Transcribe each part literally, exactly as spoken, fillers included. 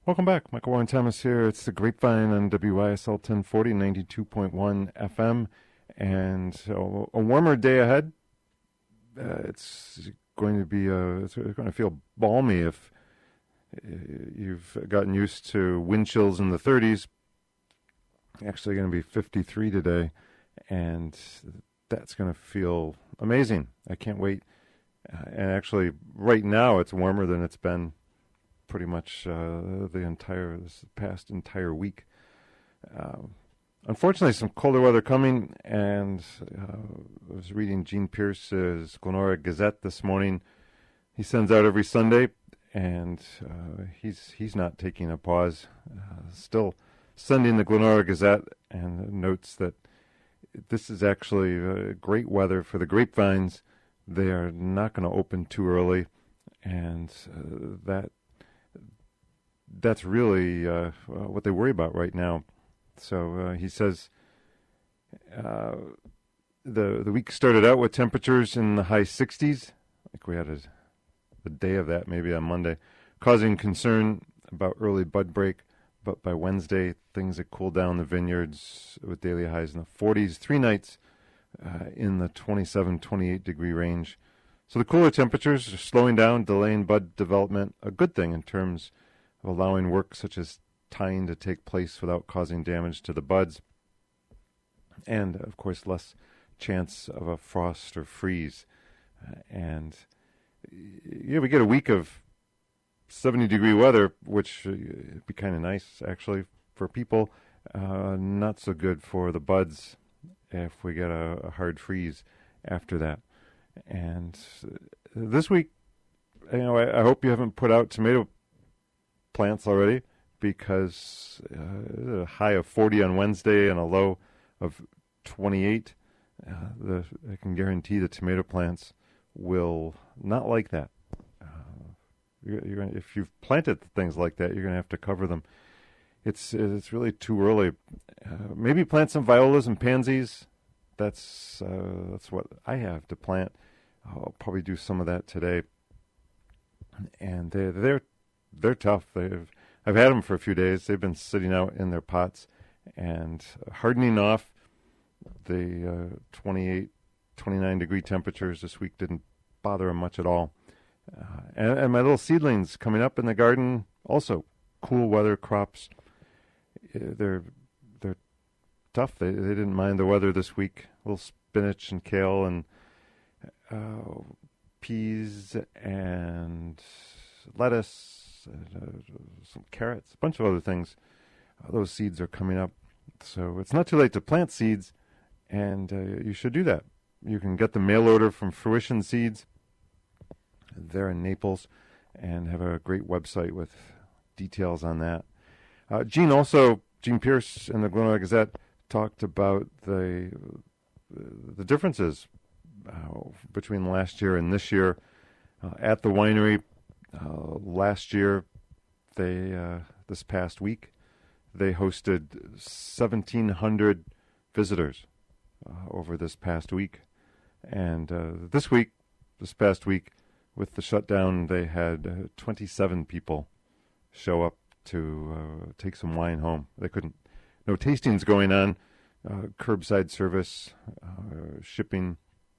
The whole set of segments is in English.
Welcome back. Michael Warren Thomas here. It's the Grapevine on W Y S L ten forty, ninety-two point one F M. And so a warmer day ahead. Uh, it's going to be, uh, it's going to feel balmy if you've gotten used to wind chills in the thirties. Actually going to be fifty-three today. And that's going to feel amazing. I can't wait. Uh, and actually, right now, it's warmer than it's been pretty much uh, the entire this past entire week. Uh, unfortunately, some colder weather coming, and uh, I was reading Gene Pierce's Glenora Gazette this morning. He sends out every Sunday, and uh, he's he's not taking a pause. Uh, still sending the Glenora Gazette, and notes that this is actually uh, great weather for the grapevines. They are not going to open too early, and uh, that. That's really uh, what they worry about right now. So uh, he says uh, the the week started out with temperatures in the high sixties. Like we had a, a day of that maybe on Monday, causing concern about early bud break. But by Wednesday, things had cooled down the vineyards with daily highs in the forties. Three nights uh, in the twenty-seven, twenty-eight degree range. So the cooler temperatures are slowing down, delaying bud development. A good thing in terms of allowing work such as tying to take place without causing damage to the buds. And, of course, less chance of a frost or freeze. Uh, and, yeah, we get a week of seventy degree weather, which would be kind of nice, actually, for people. Uh, not so good for the buds if we get a, a hard freeze after that. And uh, this week, you know, I, I hope you haven't put out tomato plants already, because uh, a high of forty on Wednesday and a low of twenty-eight. Uh, the, I can guarantee the tomato plants will not like that. Uh, you're, you're gonna, if you've planted things like that, you're going to have to cover them. It's it's really too early. Uh, maybe plant some violas and pansies. That's uh, that's what I have to plant. I'll probably do some of that today. And they they're They're tough. They've, I've had them for a few days. They've been sitting out in their pots and hardening off. The uh, twenty-eight, twenty-nine degree temperatures this week didn't bother them much at all. Uh, and, and my little seedlings coming up in the garden, also cool weather crops. They're they're tough. They they didn't mind the weather this week. A little spinach and kale and uh, peas and lettuce. Uh, some carrots, a bunch of other things. Uh, those seeds are coming up. So it's not too late to plant seeds, and uh, you should do that. You can get the mail order from Fruition Seeds. They're in Naples and have a great website with details on that. Uh, Gene also, Gene Pierce in the Glenora Gazette talked about the, the differences uh, between last year and this year uh, at the winery. Uh, last year, they uh, this past week, they hosted seventeen hundred visitors uh, over this past week. And uh, this week, this past week, with the shutdown, they had uh, twenty-seven people show up to uh, take some wine home. They couldn't, no tastings going on, uh, curbside service, uh, shipping,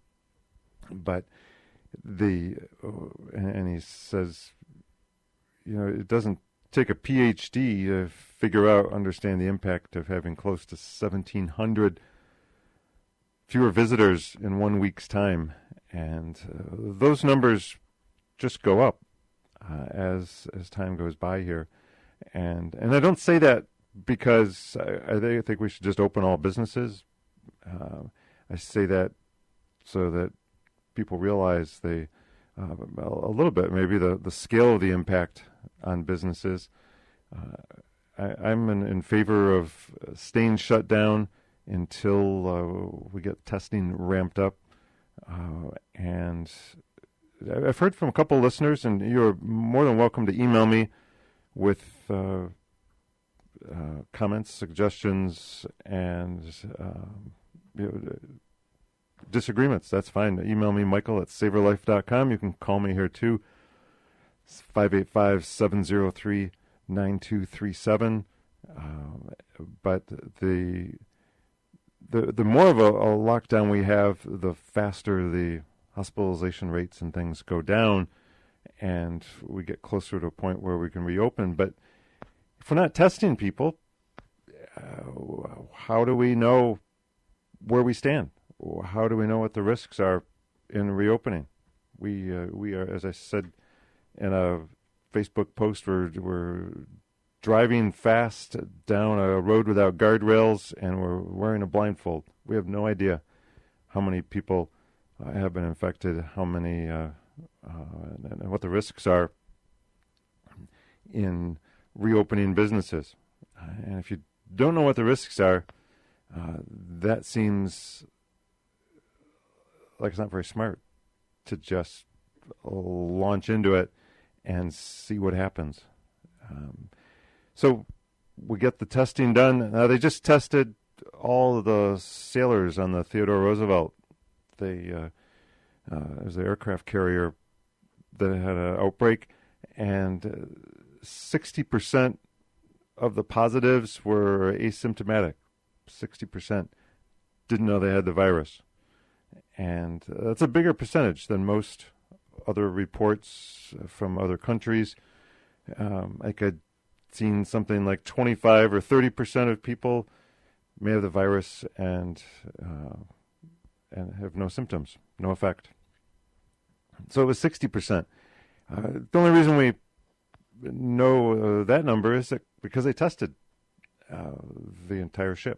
but The uh, and he says, you know, it doesn't take a P H D to figure out, understand the impact of having close to seventeen hundred fewer visitors in one week's time, and uh, those numbers just go up uh, as as time goes by here, and and I don't say that because I, I think we should just open all businesses. Uh, I say that so that people realize they uh, a little bit maybe the, the scale of the impact on businesses. Uh, I, I'm in, in favor of staying shut down until uh, we get testing ramped up. Uh, and I've heard from a couple of listeners, and you're more than welcome to email me with uh, uh, comments, suggestions, and uh, you know, disagreements. That's fine. Email me, Michael at save your life dot com. You can call me here too. It's five eight five, seven zero three, nine two three seven. Uh, but the the the more of a, a lockdown we have, the faster the hospitalization rates and things go down, and we get closer to a point where we can reopen. But if we're not testing people, uh, how do we know where we stand? How do we know what the risks are in reopening? We uh, we are, as I said in a Facebook post, we're, we're driving fast down a road without guardrails, and we're wearing a blindfold. We have no idea how many people uh, have been infected, how many, uh, uh, and what the risks are in reopening businesses. Uh, and if you don't know what the risks are, uh, that seems like it's not very smart to just launch into it and see what happens. Um, so we get the testing done. Now, they just tested all of the sailors on the Theodore Roosevelt. They, uh, uh, it was the aircraft carrier that had an outbreak, and uh, sixty percent of the positives were asymptomatic. sixty percent didn't know they had the virus. And uh, that's a bigger percentage than most other reports from other countries. Um, like I'd seen something like twenty-five or thirty percent of people may have the virus and uh, and have no symptoms, no effect. So it was sixty percent. Uh, the only reason we know uh, that number is that because they tested uh, the entire ship.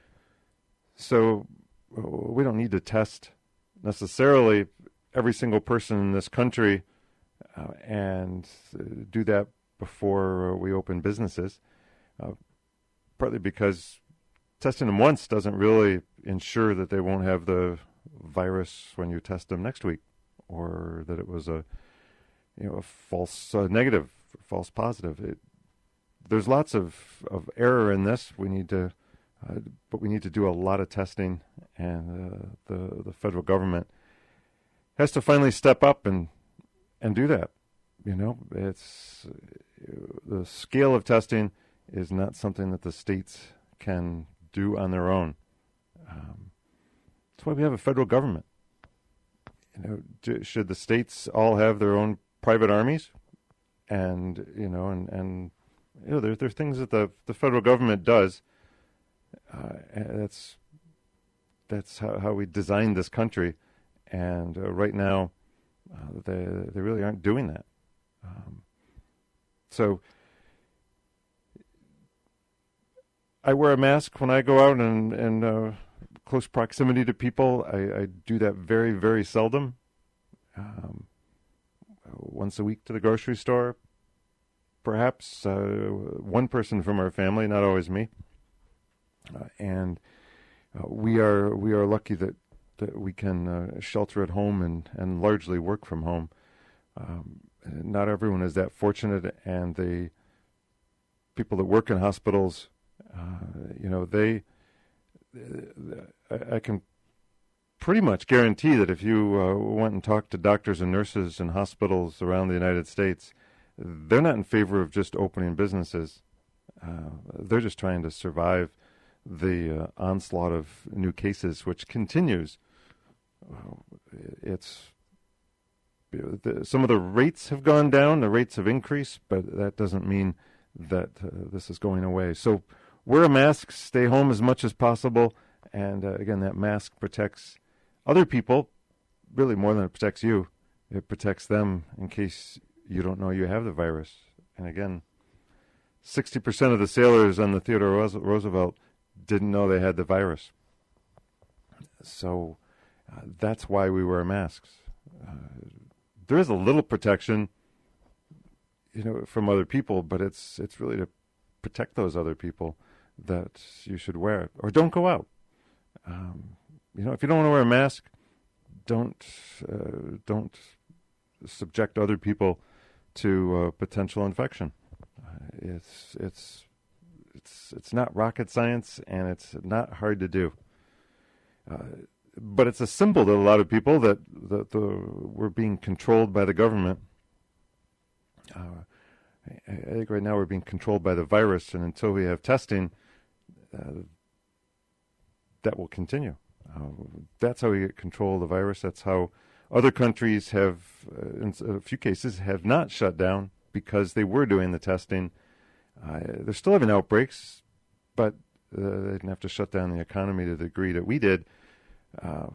So uh, we don't need to test necessarily every single person in this country uh, and uh, do that before uh, we open businesses, uh, partly because testing them once doesn't really ensure that they won't have the virus when you test them next week, or that it was a you know a false uh, negative, false positive. It, there's lots of, of error in this. We need to, uh, but we need to do a lot of testing, and uh, the the federal government has to finally step up and and do that. You know, it's the scale of testing is not something that the states can do on their own. Um, that's why we have a federal government. You know, do, should the states all have their own private armies? And you know, and, and you know, there there are things that the the federal government does. Uh, that's that's how, how we designed this country, and uh, right now, uh, they they really aren't doing that. Um, so I wear a mask when I go out and in uh, close proximity to people. I, I do that very, very seldom. Um, once a week to the grocery store, perhaps uh, one person from our family, not always me. Uh, and uh, we are we are lucky that, that we can uh, shelter at home and, and largely work from home. Um, not everyone is that fortunate, and the people that work in hospitals, uh, you know, they, I, I can pretty much guarantee that if you uh, went and talked to doctors and nurses in hospitals around the United States, they're not in favor of just opening businesses. Uh, they're just trying to survive the uh, onslaught of new cases, which continues. Uh, it's the, some of the rates have gone down, the rates have increased, but that doesn't mean that uh, this is going away. So wear a mask, stay home as much as possible, and uh, again, that mask protects other people, really more than it protects you. It protects them in case you don't know you have the virus. And again, sixty percent of the sailors on the Theodore Roosevelt didn't know they had the virus. So uh, that's why we wear masks. Uh, there is a little protection, you know, from other people, but it's it's really to protect those other people that you should wear it. Or don't go out. Um, you know, if you don't want to wear a mask, don't uh, don't subject other people to uh, potential infection. Uh, it's it's it's it's not rocket science, and it's not hard to do. Uh, but it's a symbol to a lot of people that that the, we're being controlled by the government. Uh, I, I think right now we're being controlled by the virus, and until we have testing, uh, that will continue. Uh, that's how we get control of the virus. That's how other countries have, uh, in a few cases, have not shut down because they were doing the testing. Uh, they're still having outbreaks, but uh, they didn't have to shut down the economy to the degree that we did. Uh,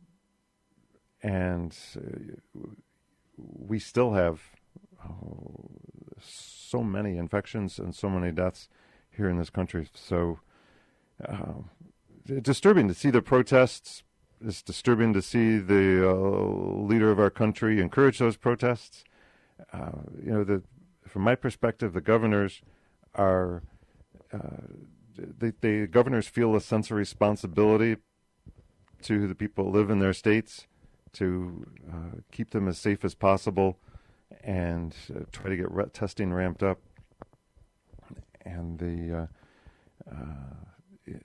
and uh, we still have oh, so many infections and so many deaths here in this country. So uh, it's disturbing to see the protests. It's disturbing to see the uh, leader of our country encourage those protests. Uh, you know, the, from my perspective, the governors are, uh, they, they, governors feel a sense of responsibility to the people who live in their states to uh, keep them as safe as possible and uh, try to get re- testing ramped up. And the, uh, uh, it,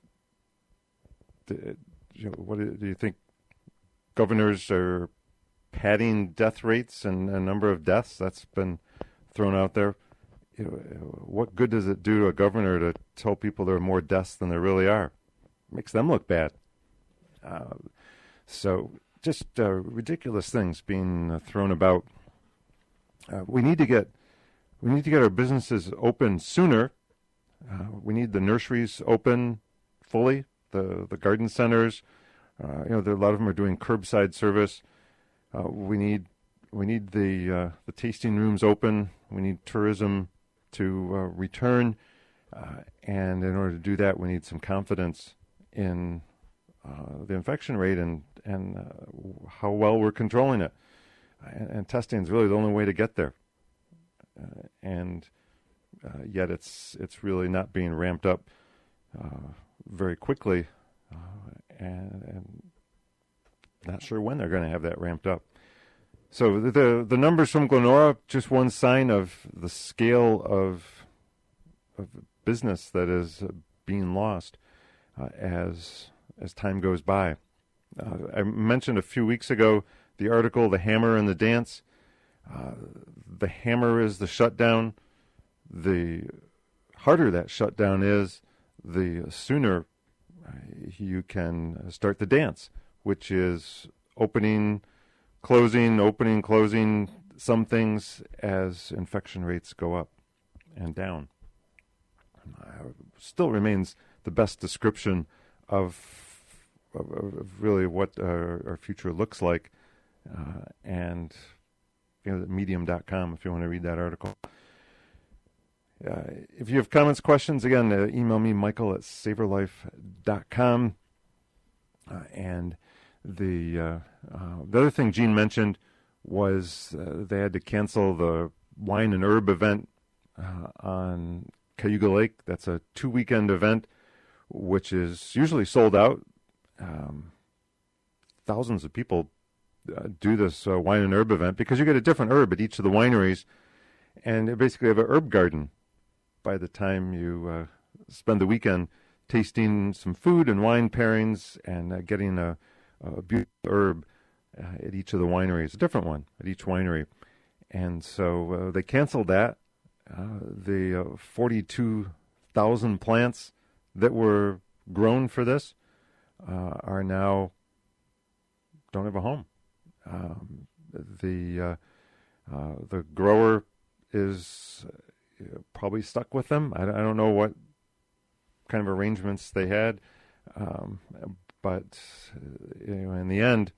the you know, what do you think? Governors are padding death rates and a number of deaths. That's been thrown out there. You know, what good does it do to a governor to tell people there are more deaths than there really are? It makes them look bad. Uh, so just uh, ridiculous things being uh, thrown about. Uh, we need to get we need to get our businesses open sooner. Uh, we need the nurseries open fully. The the garden centers, uh, you know, there, a lot of them are doing curbside service. Uh, we need we need the uh, the tasting rooms open. We need tourism to uh, return, uh, and in order to do that, we need some confidence in uh, the infection rate and and uh, how well we're controlling it. And, and testing is really the only way to get there. Uh, and uh, yet, it's it's really not being ramped up Uh, very quickly, uh, and, and not sure when they're going to have that ramped up. So the, the the numbers from Glenora, just one sign of the scale of of business that is uh, being lost uh, as as time goes by. Uh, I mentioned a few weeks ago the article, "The Hammer and the Dance." Uh, the hammer is the shutdown. The harder that shutdown is, the sooner you can start the dance, which is opening, closing, opening, closing some things as infection rates go up and down. Uh, still remains the best description of, of, of really what our, our future looks like. Uh, and you know, medium dot com if you want to read that article. Uh, if you have comments, questions, again, uh, email me, Michael at saverlife dot com. Uh, and the uh, uh, the other thing Gene mentioned was uh, they had to cancel the wine and herb event uh, on Cayuga Lake. That's a two-weekend event, which is usually sold out. Um, thousands of people uh, do this uh, wine and herb event because you get a different herb at each of the wineries, and they basically have an herb garden by the time you uh, spend the weekend tasting some food and wine pairings and uh, getting a, a beautiful herb uh, at each of the wineries, a different one at each winery. And so uh, they canceled that. Uh, the uh, forty-two thousand plants that were grown for this uh, are now don't have a home. Um, the uh, uh, the grower is probably stuck with them. I, I don't know what kind of arrangements they had, um, but you know, in the end,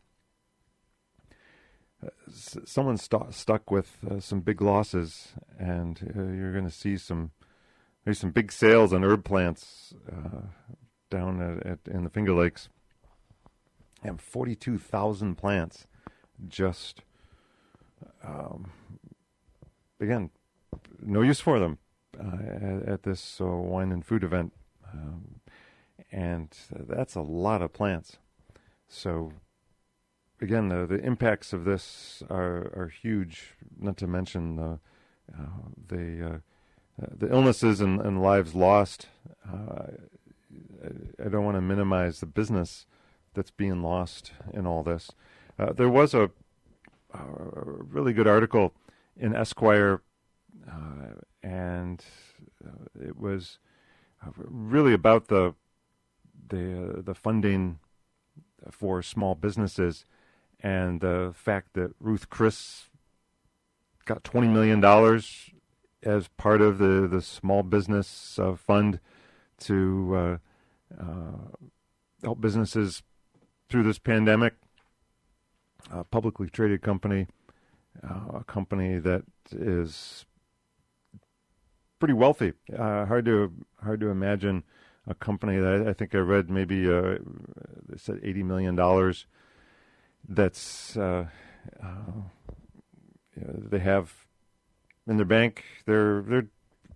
uh, s- someone's st- stuck with uh, some big losses, and uh, you're going to see some maybe some big sales on herb plants uh, down at, at in the Finger Lakes. And forty-two thousand plants, just um, again, no use for them uh, at, at this uh, wine and food event. Um, and that's a lot of plants. So, again, the, the impacts of this are, are huge, not to mention the uh, the, uh, the illnesses and, and lives lost. Uh, I, I don't want to minimize the business that's being lost in all this. Uh, there was a, a really good article in Esquire, uh, and uh, it was really about the the uh, the funding for small businesses, and the fact that Ruth Chris got twenty million dollars as part of the, the small business uh, fund to uh, uh, help businesses through this pandemic. A publicly traded company, uh, a company that is pretty wealthy. Uh, hard to hard to imagine a company that I think I read maybe uh, they said eighty million dollars. That's uh, uh, you know, they have in their bank. They're they're,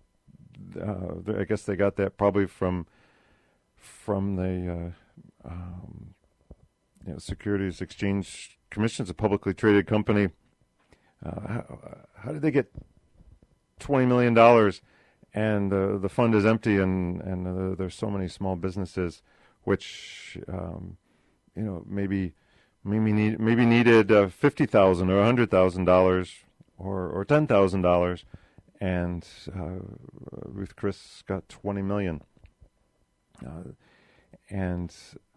uh, they're I guess they got that probably from from the uh, um, you know, Securities Exchange Commission's a publicly traded company. Uh, how, how did they get twenty million dollars? And uh, the fund is empty, and and uh, there's so many small businesses, which um, you know maybe maybe need maybe needed uh, fifty thousand or a hundred thousand dollars or or ten thousand dollars, and uh, Ruth Chris got twenty million. Uh, and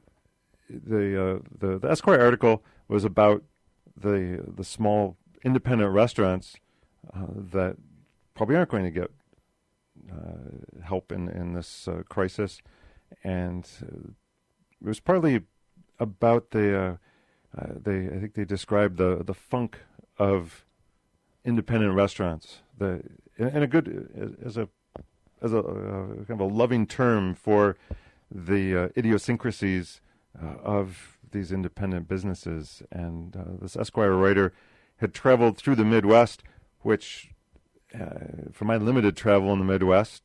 the, uh, the the Esquire article was about the the small independent restaurants uh, that probably aren't going to get Uh, help in, in this uh, crisis, and uh, it was partly about the uh, uh, they I think they described the the funk of independent restaurants, the and a good as a as a uh, kind of a loving term for the uh, idiosyncrasies uh, of these independent businesses. And uh, this Esquire writer had traveled through the Midwest, which Uh, for my limited travel in the Midwest,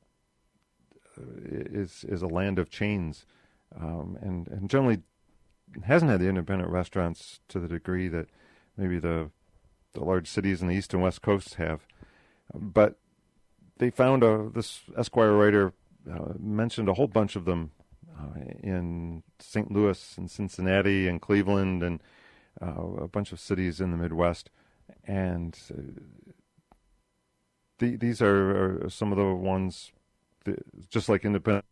uh, is is a land of chains, um, and and generally hasn't had the independent restaurants to the degree that maybe the the large cities in the East and West Coasts have. But they found a this Esquire writer uh, mentioned a whole bunch of them uh, in Saint Louis and Cincinnati and Cleveland and uh, a bunch of cities in the Midwest, and Uh, The, these are, are some of the ones, that, just like independent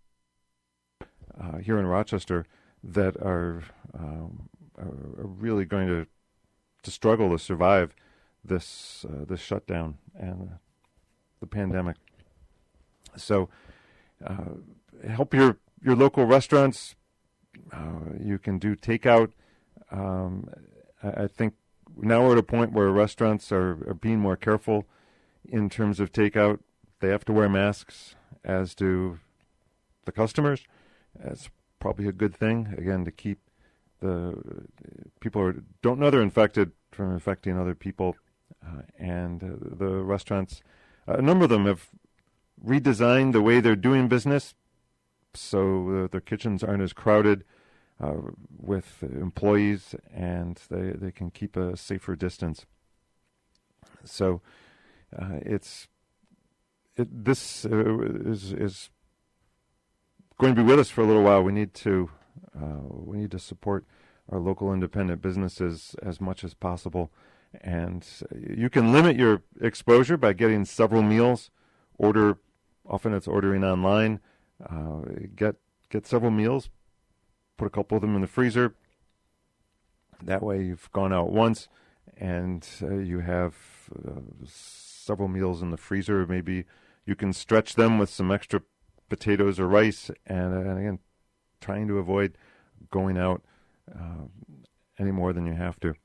uh, here in Rochester, that are, um, are really going to to struggle to survive this uh, this shutdown and uh, the pandemic. So, uh, help your your local restaurants. Uh, you can do takeout. Um, I, I think now we're at a point where restaurants are, are being more careful in terms of takeout. They have to wear masks, as do the customers. That's probably a good thing, again, to keep the people who don't know they're infected from infecting other people. Uh, and uh, the restaurants, a number of them have redesigned the way they're doing business, so uh, their kitchens aren't as crowded uh, with employees, and they, they can keep a safer distance. So Uh, it's it, this uh, is is going to be with us for a little while. We need to uh, we need to support our local independent businesses as much as possible, and you can limit your exposure by getting several meals. Order often it's ordering online. Uh, get get several meals. Put a couple of them in the freezer. That way, you've gone out once, and uh, you have Uh, several meals in the freezer. Maybe you can stretch them with some extra potatoes or rice, and, and again, trying to avoid going out uh, any more than you have to.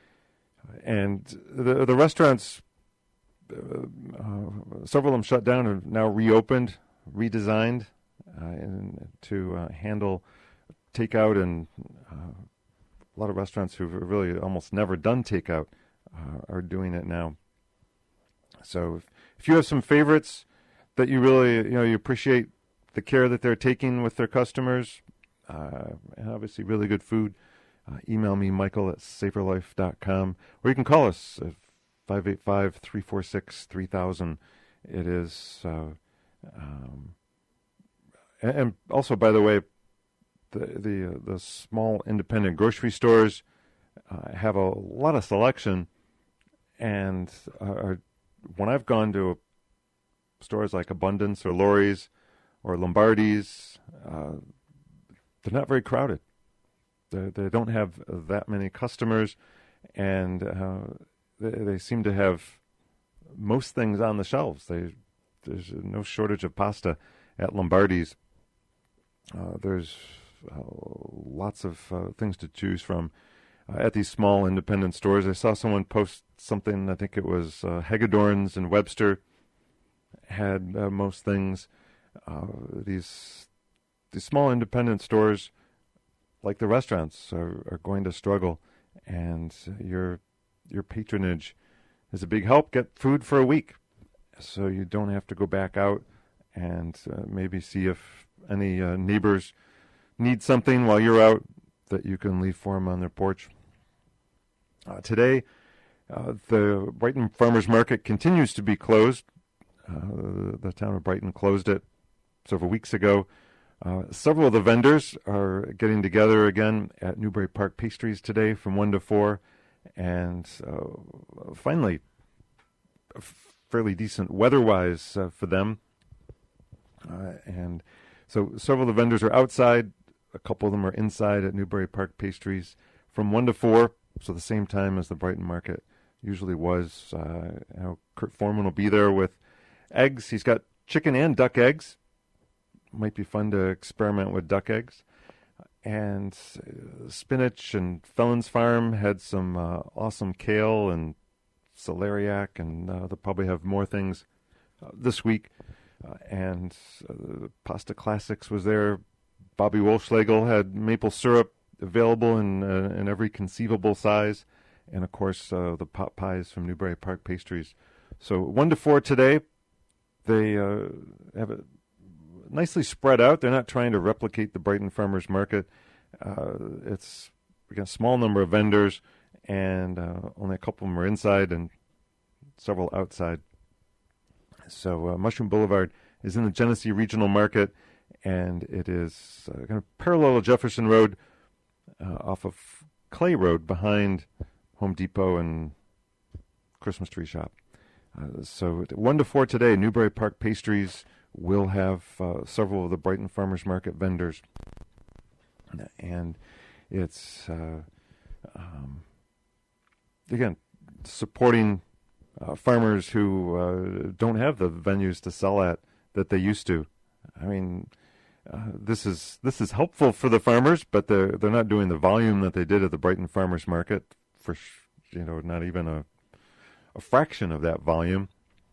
And the the restaurants, uh, uh, several of them shut down and now reopened, redesigned uh, and to uh, handle takeout, and uh, a lot of restaurants who've really almost never done takeout uh, are doing it now. So if, if you have some favorites that you really, you know, you appreciate the care that they're taking with their customers, uh, and obviously really good food, uh, email me, Michael at safer life dot com, or you can call us at five eight five, three four six, three thousand. It is, uh, um, and, and also, by the way, the the, uh, the small independent grocery stores uh, have a lot of selection, and are when I've gone to stores like Abundance or Lori's or Lombardi's, uh, they're not very crowded. They, they don't have that many customers, and uh, they, they seem to have most things on the shelves. They, there's no shortage of pasta at Lombardi's. Uh, there's uh, lots of uh, things to choose from uh, at these small independent stores. I saw someone post something, I think it was uh, Hagedorn's in Webster, had uh, most things. Uh, these these small independent stores, like the restaurants, are, are going to struggle, and your your patronage is a big help. Get food for a week, so you don't have to go back out and uh, maybe see if any uh, neighbors need something while you're out that you can leave for them on their porch. Uh, today, uh, the Brighton Farmers Market continues to be closed. Uh, the town of Brighton closed it several weeks ago. Uh, several of the vendors are getting together again at Newbury Park Pastries today from one to four. And uh, finally, fairly decent weather-wise uh, for them. Uh, and so several of the vendors are outside. A couple of them are inside at Newbury Park Pastries from one to four, so the same time as the Brighton Market usually was. Uh, you know, Kurt Foreman will be there with eggs. He's got chicken and duck eggs. Might be fun to experiment with duck eggs. And uh, spinach, and Felon's Farm had some uh, awesome kale and celeriac, and uh, they'll probably have more things uh, this week. Uh, and uh, Pasta Classics was there. Bobby Wolfschlegel had maple syrup available in uh, in every conceivable size. And, of course, uh, the pot pies from Newbury Park Pastries. So one to four today. They uh, have it nicely spread out. They're not trying to replicate the Brighton Farmers Market. Uh, it's again, a small number of vendors, and uh, only a couple of them are inside and several outside. So uh, Mushroom Boulevard is in the Genesee Regional Market, and it is uh, kind of parallel to Jefferson Road uh, off of Clay Road behind Home Depot and Christmas Tree Shop. Uh, so one to four today, Newbury Park Pastries will have uh, several of the Brighton Farmers Market vendors. And it's, uh, um, again, supporting Uh, farmers who uh, don't have the venues to sell at that they used to. I mean, uh, this is this is helpful for the farmers, but they're they're not doing the volume that they did at the Brighton Farmers Market for, you know, not even a a fraction of that volume.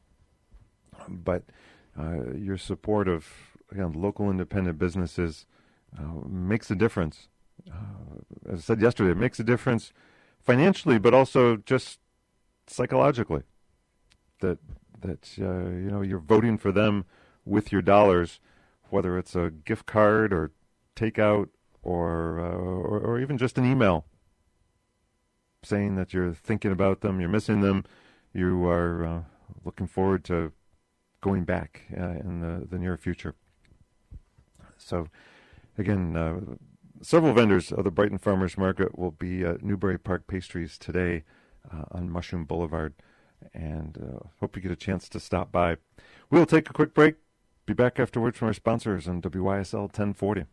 But uh, your support of, again, local independent businesses uh, makes a difference. Uh, as I said yesterday, it makes a difference financially, but also just psychologically. That that uh, you know, you're voting for them with your dollars, whether it's a gift card or takeout or uh, or, or even just an email saying that you're thinking about them, you're missing them, you are uh, looking forward to going back uh, in the, the near future. So, again, uh, several vendors of the Brighton Farmers Market will be at Newbury Park Pastries today uh, on Mushroom Boulevard. And uh, hope you get a chance to stop by. We'll take a quick break. Be back afterwards from our sponsors on W Y S L ten forty.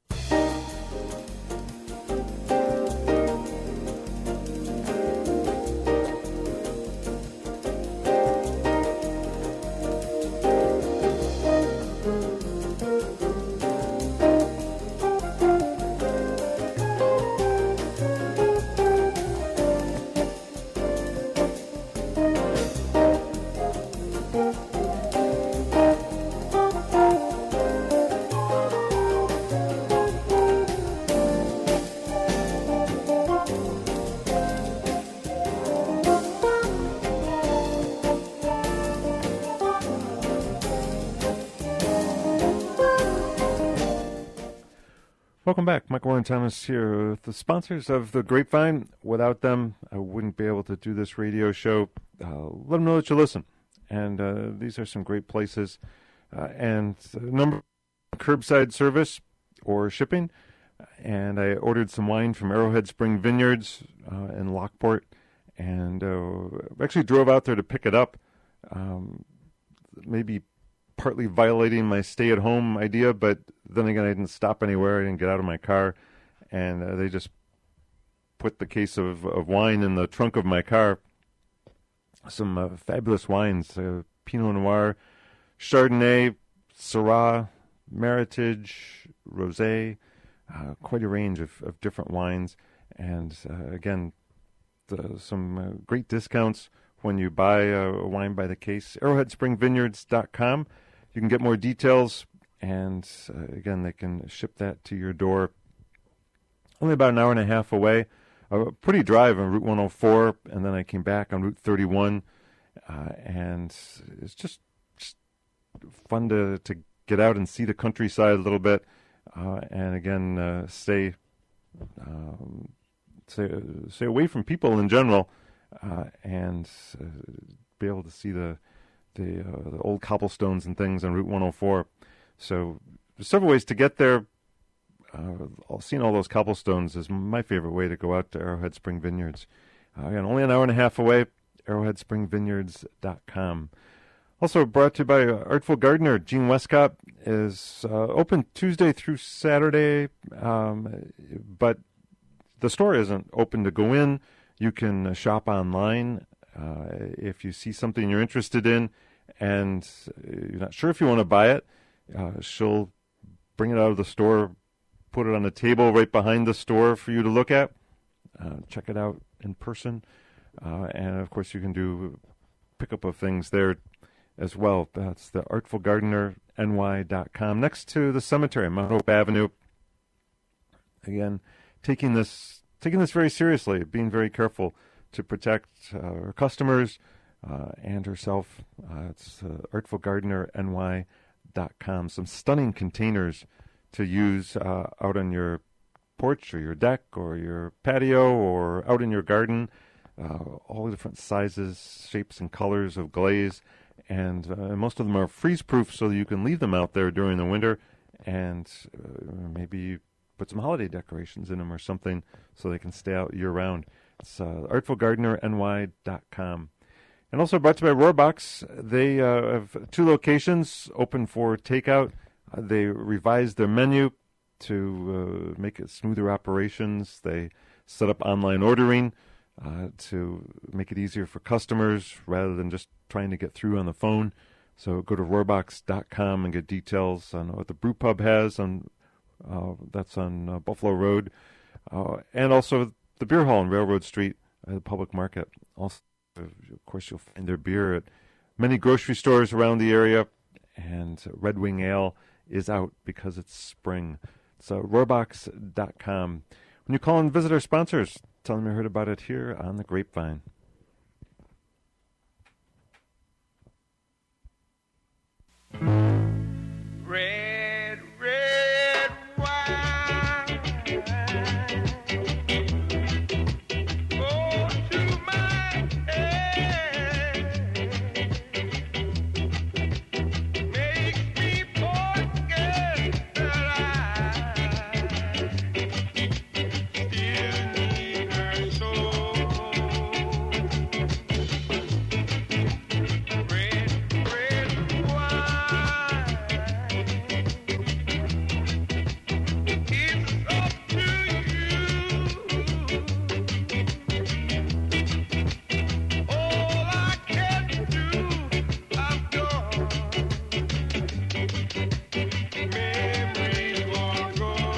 Welcome back. Michael Warren Thomas here with the sponsors of The Grapevine. Without them, I wouldn't be able to do this radio show. Uh, let them know that you listen. And uh, these are some great places. Uh, and a number of curbside service or shipping. And I ordered some wine from Arrowhead Spring Vineyards uh, in Lockport. And uh, actually drove out there to pick it up um, maybe partly violating my stay-at-home idea, but then again, I didn't stop anywhere. I didn't get out of my car, and uh, they just put the case of, of wine in the trunk of my car. Some uh, fabulous wines, uh, Pinot Noir, Chardonnay, Syrah, Meritage, Rosé, uh, quite a range of, of different wines. And uh, again, the, some uh, great discounts when you buy a, a wine by the case. arrowhead spring vineyards dot com. You can get more details, and uh, again, they can ship that to your door. Only about an hour and a half away. A pretty drive on Route one oh four, and then I came back on Route thirty-one, uh, and it's just, just fun to, to get out and see the countryside a little bit, uh, and again, uh, stay, um, stay stay away from people in general, uh, and uh, be able to see the the, uh, the old cobblestones and things on Route one oh four. So there's several ways to get there. Uh, seeing all those cobblestones is my favorite way to go out to Arrowhead Spring Vineyards. Uh, again, only an hour and a half away, arrowhead spring vineyards dot com. Also brought to you by Artful Gardener. Gene Westcott is uh, open Tuesday through Saturday, um, but the store isn't open to go in. You can uh, shop online uh, if you see something you're interested in and you're not sure if you want to buy it. Uh, she'll bring it out of the store, put it on a table right behind the store for you to look at. Uh, check it out in person. Uh, and, of course, you can do pickup of things there as well. That's the artful gardener N Y dot com. Next to the cemetery, Mount Hope Avenue. Again, taking this taking this very seriously, being very careful to protect uh, her customers uh, and herself. Uh, it's uh, artful gardener N Y dot com. Some stunning containers to use uh, out on your porch or your deck or your patio or out in your garden. Uh, all the different sizes, shapes, and colors of glaze. And uh, most of them are freeze-proof so that you can leave them out there during the winter and uh, maybe put some holiday decorations in them or something so they can stay out year-round. It's uh, artful gardener N Y dot com. And also brought to you by Rohrbox. They uh, have two locations open for takeout. Uh, they revised their menu to uh, make it smoother operations. They set up online ordering uh, to make it easier for customers rather than just trying to get through on the phone. So go to rohrbox dot com and get details on what the brew pub has. On uh, that's on uh, Buffalo Road, uh, and also the beer hall on Railroad Street at the public market. Also, of course, you'll find their beer at many grocery stores around the area, and Red Wing Ale is out because it's spring. So rohrbox dot com. When you call and visit our sponsors, tell them you heard about it here on the Grapevine. Red, red wine. Go to my head. Makes me forget that I still need her so. Red, red wine. It's up to you. All I can do, I've done. Memories long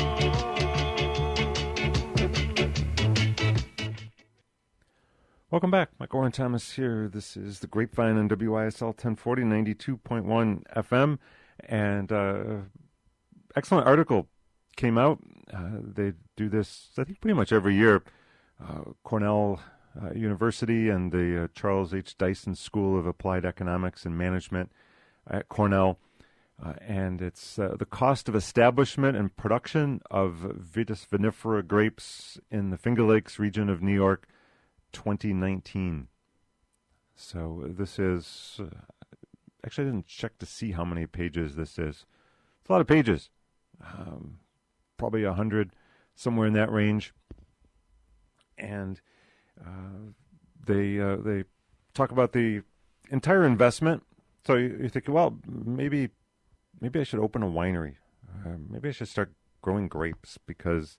gone. Welcome back. Mike Oren Thomas here. This is the Grapevine on W I S L ten forty, ninety-two point one F M. And uh, excellent article came out. Uh, they do this, I think, pretty much every year. Uh, Cornell uh, University and the uh, Charles H. Dyson School of Applied Economics and Management at Cornell. Uh, and it's uh, the cost of establishment and production of Vitis vinifera grapes in the Finger Lakes region of New York, twenty nineteen. So this is, uh, actually I didn't check to see how many pages this is. It's a lot of pages, um, probably a hundred, somewhere in that range. And uh, they uh, they talk about the entire investment So you- you're thinking, well, maybe maybe I should open a winery. Uh, maybe I should start growing grapes because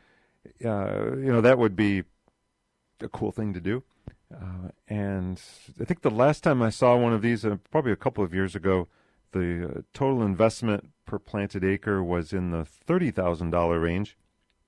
uh, you know that would be a cool thing to do. Uh, and I think the last time I saw one of these, uh, probably a couple of years ago, the uh, total investment per planted acre was in the thirty thousand dollars range.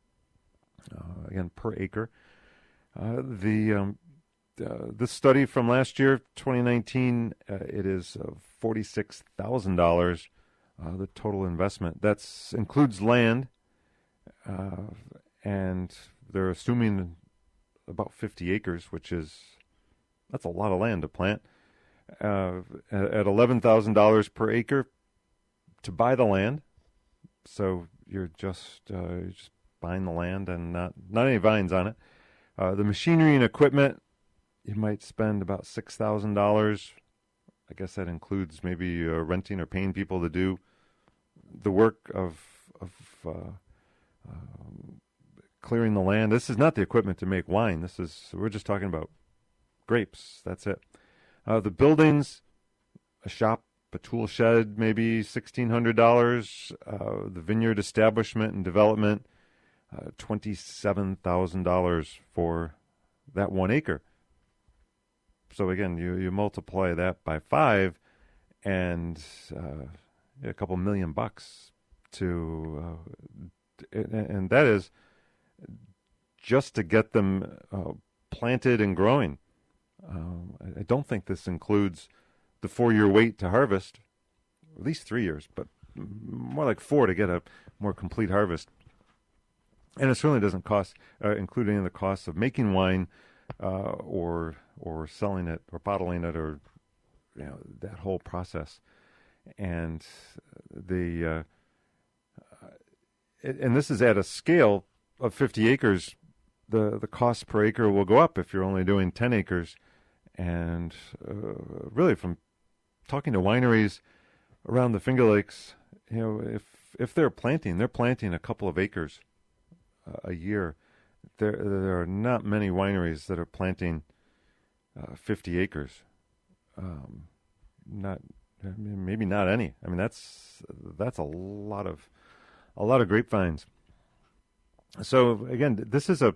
Uh, again, per acre. Uh, the um, uh, this study from last year, twenty nineteen, uh, it is uh, forty-six thousand dollars. Uh, the total investment that includes land, uh, and they're assuming about fifty acres, which is that's a lot of land to plant. Uh, at eleven thousand dollars per acre to buy the land, so you're just uh, you're just buying the land and not not any vines on it. Uh, the machinery and equipment, you might spend about six thousand dollars. I guess that includes maybe uh, renting or paying people to do the work of of uh, um, clearing the land. This is not the equipment to make wine. This is we're just talking about grapes. That's it. Uh, the buildings, a shop, a tool shed, maybe sixteen hundred dollars. Uh, the vineyard establishment and development, uh, twenty-seven thousand dollars for that one acre. So again, you, you multiply that by five, and uh, a couple million bucks to, uh, and, and that is just to get them uh, planted and growing. Um, I don't think this includes the four-year wait to harvest, at least three years, but more like four to get a more complete harvest. And it certainly doesn't cost, uh, including the costs of making wine, uh, or or selling it, or bottling it, or you know that whole process. And the uh, and this is at a scale of fifty acres. The the cost per acre will go up if you're only doing ten acres. And uh, really, from talking to wineries around the Finger Lakes, you know, if if they're planting, they're planting a couple of acres uh, a year. There there are not many wineries that are planting uh, fifty acres. Um, not I mean, maybe not any. I mean, that's that's a lot of a lot of grapevines. So again, this is a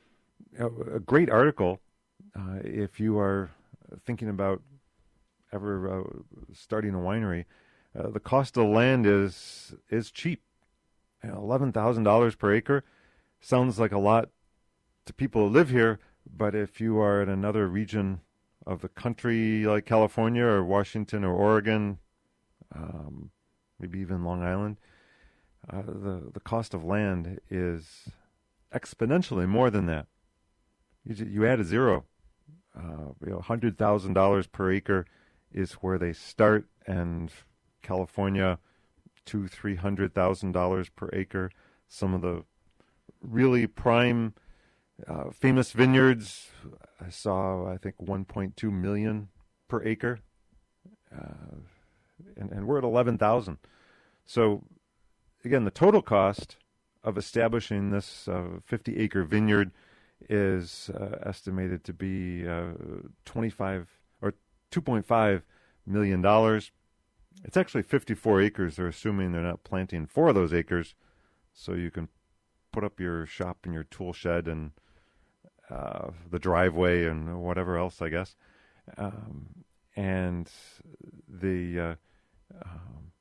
a great article. Uh, if you are thinking about ever uh, starting a winery, uh, the cost of the land is is cheap. You know, eleven thousand dollars per acre sounds like a lot to people who live here, but if you are in another region of the country like California or Washington or Oregon, um, maybe even Long Island, uh, the, the cost of land is exponentially more than that. You, you add a zero. Uh, you know, one hundred thousand dollars per acre is where they start, and California, two, three hundred thousand dollars per acre. Some of the really prime, uh, famous vineyards, I saw, I think, one point two million per acre, uh, and, and we're at eleven thousand. So, again, the total cost of establishing this uh, fifty acre vineyard is uh, estimated to be uh, twenty-five or two point five million dollars. It's actually fifty-four acres. They're assuming they're not planting four of those acres, so you can put up your shop and your tool shed and uh, the driveway and whatever else, I guess. Um, and the uh, um,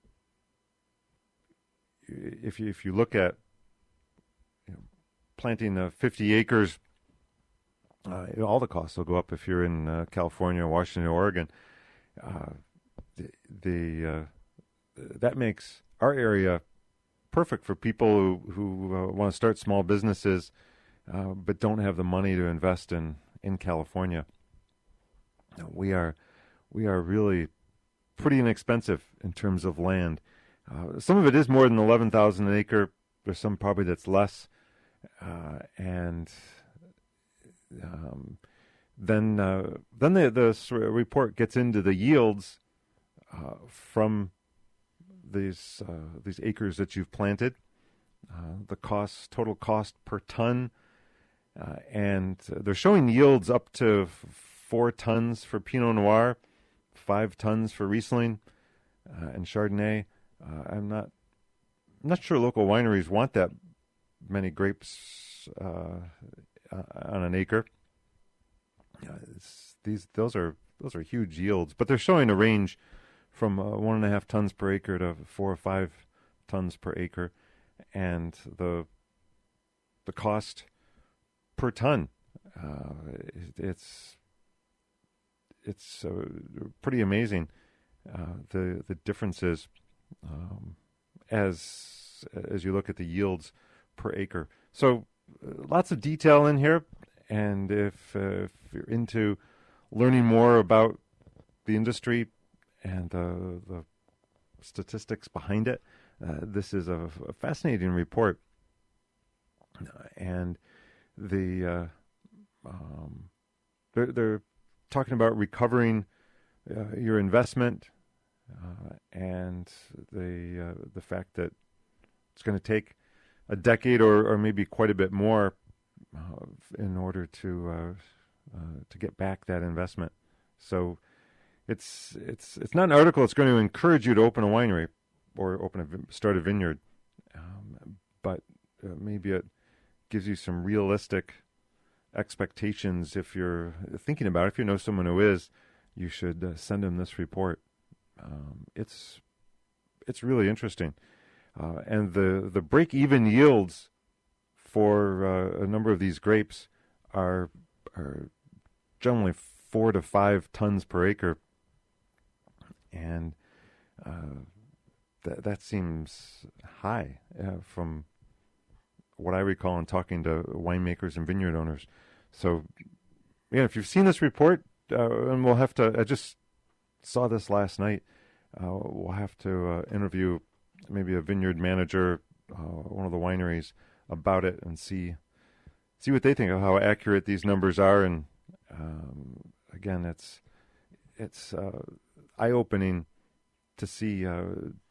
if you if you look at you know, planting uh, fifty acres. Uh, all the costs will go up if you're in uh, California, Washington, Oregon. Uh, the the uh, that makes our area perfect for people who who uh, want to start small businesses, uh, but don't have the money to invest in in California. We are we are really pretty inexpensive in terms of land. Uh, some of it is more than eleven thousand an acre. There's some probably that's less, uh, and. Um, then, uh, then the the report gets into the yields uh, from these uh, these acres that you've planted, uh, the cost, total cost per ton, uh, and they're showing yields up to f- four tons for Pinot Noir, five tons for Riesling uh, and Chardonnay. Uh, I'm not I'm not sure local wineries want that many grapes uh, uh, on an acre. Uh, it's, these those are those are huge yields, but they're showing a range from uh, one and a half tons per acre to four or five tons per acre, and the the cost per ton uh, it, it's it's uh, pretty amazing uh, the the differences um, as as you look at the yields per acre. So uh, lots of detail in here, and if, uh, if you're into learning more about the industry and the the statistics behind it, uh, this is a, a fascinating report. Uh, and the uh, um, they're, they're talking about recovering uh, your investment uh, and the uh, the fact that it's going to take a decade or, or maybe quite a bit more uh, in order to uh, uh, to get back that investment. So it's it's it's not an article that's going to encourage you to open a winery or open a start a vineyard, um, but uh, maybe it gives you some realistic expectations. If you're thinking about it, if you know someone who is, you should uh, send them this report. Um, it's it's really interesting, uh, and the the break even yields for uh, a number of these grapes are are generally four to five tons per acre, and uh, that that seems high uh, from what I recall in talking to winemakers and vineyard owners. So, yeah, if you've seen this report, uh, and we'll have to, I just saw this last night, uh, we'll have to uh, interview maybe a vineyard manager, uh, one of the wineries, about it and see see what they think of how accurate these numbers are. And um, again, it's it's uh, eye-opening to see uh,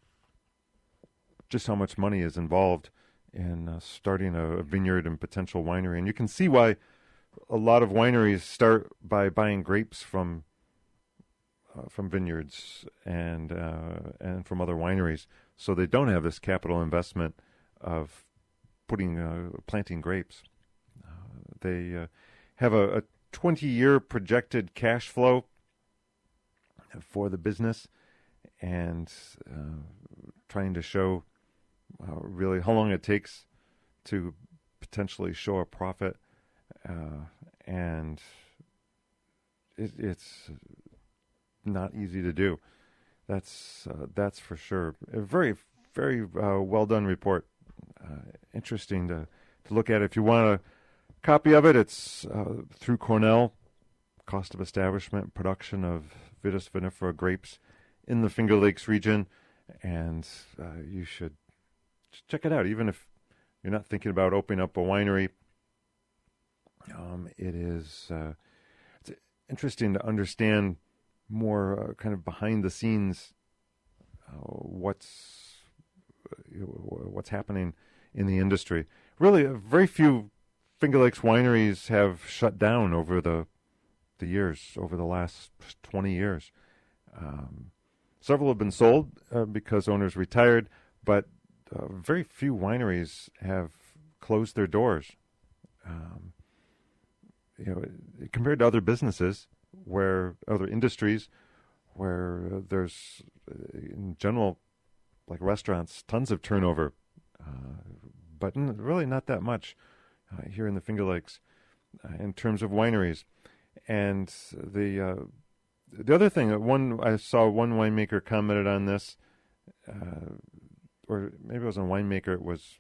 just how much money is involved in uh, starting a, a vineyard and potential winery. And you can see why a lot of wineries start by buying grapes from uh, from vineyards and uh, and from other wineries, so they don't have this capital investment of putting uh, planting grapes. Uh, they uh, have a, a twenty-year projected cash flow for the business, and uh, trying to show Uh, really how long it takes to potentially show a profit, uh, and it, it's not easy to do. That's uh, that's for sure. A very very uh, well done report. Uh, interesting to to look at. If you want a copy of it, it's uh, through Cornell. Cost of establishment, production of Vitis vinifera grapes in the Finger Lakes region, and uh, you should check it out. Even if you're not thinking about opening up a winery, um, it is uh, it's interesting to understand more uh, kind of behind the scenes uh, what's uh, what's happening in the industry. Really, uh, very few Finger Lakes wineries have shut down over the the years, over the last twenty years. Um, several have been sold uh, because owners retired, but Uh, very few wineries have closed their doors. Um, you know, compared to other businesses, where other industries, where uh, there's uh, in general, like restaurants, tons of turnover, uh, but n- really not that much uh, here in the Finger Lakes uh, in terms of wineries. And the uh, the other thing that one I saw one winemaker commented on this. Uh, or maybe it was a winemaker, it was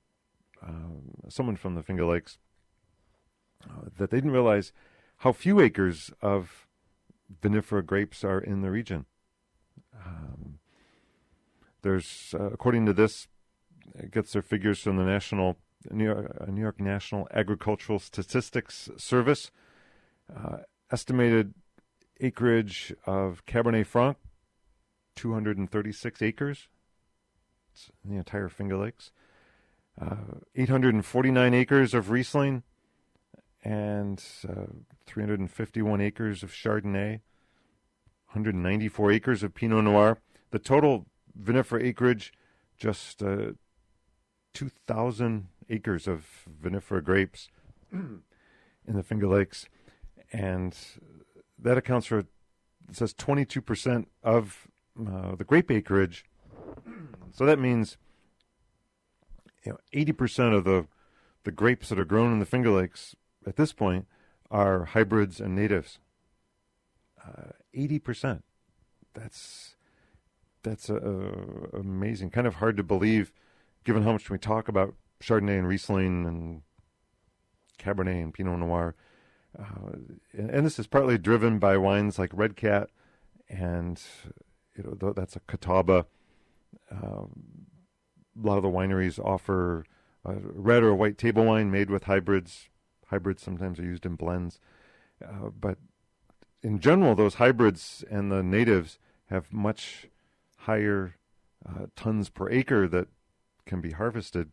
um, someone from the Finger Lakes, uh, that they didn't realize how few acres of vinifera grapes are in the region. Um, there's, uh, according to this, it gets their figures from the National New York, uh, New York National Agricultural Statistics Service, uh, estimated acreage of Cabernet Franc, two hundred thirty-six acres. In the entire Finger Lakes, uh, eight hundred forty-nine acres of Riesling, and uh, three hundred fifty-one acres of Chardonnay, hundred ninety-four acres of Pinot Noir. The total vinifera acreage, just uh, two thousand acres of vinifera grapes in the Finger Lakes. And that accounts for, it says, twenty-two percent of uh, the grape acreage. So that means, you know, eighty percent of the, the grapes that are grown in the Finger Lakes at this point are hybrids and natives. Uh, eighty percent. That's that's uh, amazing. Kind of hard to believe, given how much we talk about Chardonnay and Riesling and Cabernet and Pinot Noir. Uh, and, and this is partly driven by wines like Red Cat, and you know th- that's a Catawba. Uh, a lot of the wineries offer a red or white table wine made with hybrids. Hybrids sometimes are used in blends, uh, but in general, those hybrids and the natives have much higher uh, tons per acre that can be harvested,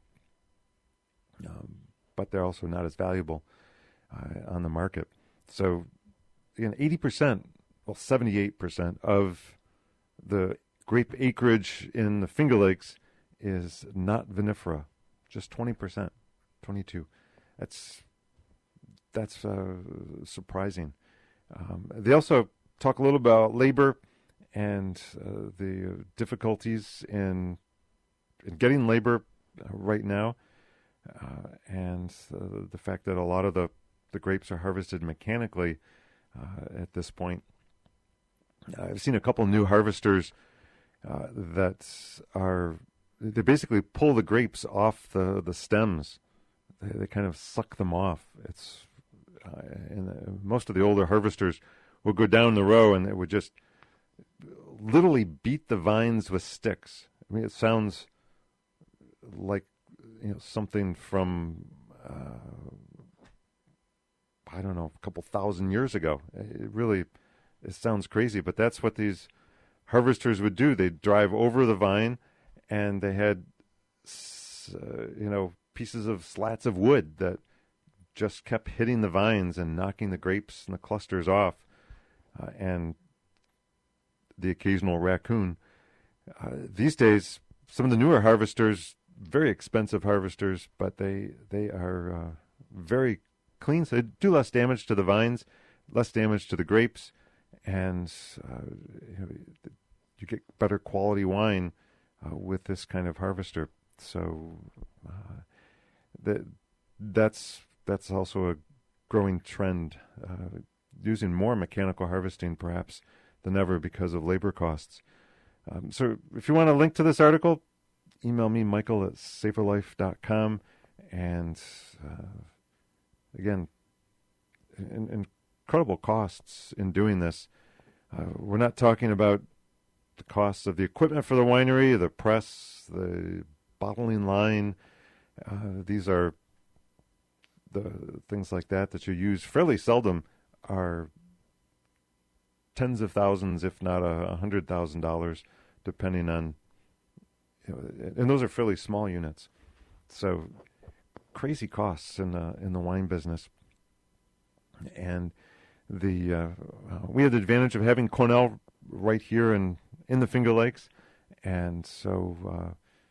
um, but they're also not as valuable uh, on the market. So, again, eighty percent, well, seventy-eight percent of the grape acreage in the Finger Lakes is not vinifera, just twenty percent, twenty-two. That's that's uh, surprising. Um, they also talk a little about labor and uh, the difficulties in, in getting labor uh, right now, uh, and uh, the fact that a lot of the, the grapes are harvested mechanically uh, at this point. I've seen a couple new harvesters uh, that are, they basically pull the grapes off the, the stems. They, they kind of suck them off. It's Uh, and uh, most of the older harvesters would go down the row and they would just literally beat the vines with sticks. I mean, it sounds like, you know, something from uh, I don't know, a couple thousand years ago. It really, it sounds crazy, but that's what these harvesters would do. They'd drive over the vine, and they had, uh, you know, pieces of slats of wood that just kept hitting the vines and knocking the grapes and the clusters off, uh, and the occasional raccoon. Uh, these days, some of the newer harvesters, very expensive harvesters, but they they are uh, very clean, so they do less damage to the vines, less damage to the grapes, and uh, you know, you get better quality wine uh, with this kind of harvester. So uh, that that's that's also a growing trend, uh, using more mechanical harvesting perhaps than ever because of labor costs. Um, so if you want a link to this article, email me, Michael at safer life dot com. And uh, again, in, incredible costs in doing this. Uh, we're not talking about the costs of the equipment for the winery, the press, the bottling line. Uh, these are the things like that that you use fairly seldom are tens of thousands, if not a, a hundred thousand dollars, depending on, you know, and those are fairly small units. So crazy costs in the in the wine business. And the uh, uh, we had the advantage of having Cornell right here in, in the Finger Lakes, and so uh,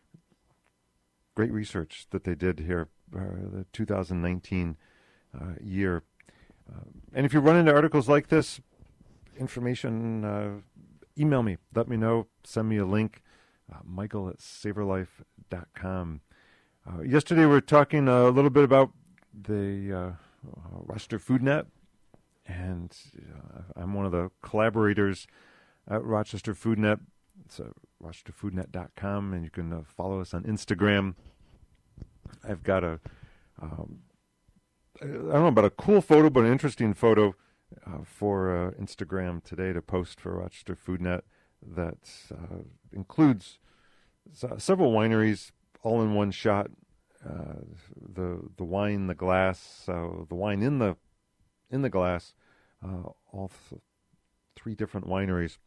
great research that they did here, uh, the two thousand nineteen uh, year. Uh, and if you run into articles like this, information, uh, email me, let me know, send me a link, uh, Michael at saver life dot com. Uh, yesterday we were talking a little bit about the uh, uh, Rochester Food Net, and uh, I'm one of the collaborators at Rochester Food Net. It's uh, rochester food net dot com, and you can uh, follow us on Instagram. I've got a, um, I don't know about a cool photo, but an interesting photo uh, for uh, Instagram today to post for Rochester Food Net that uh, includes uh, several wineries all in one shot. Uh, the the wine, the glass, uh, the wine in the in the glass, uh, all th- three different wineries,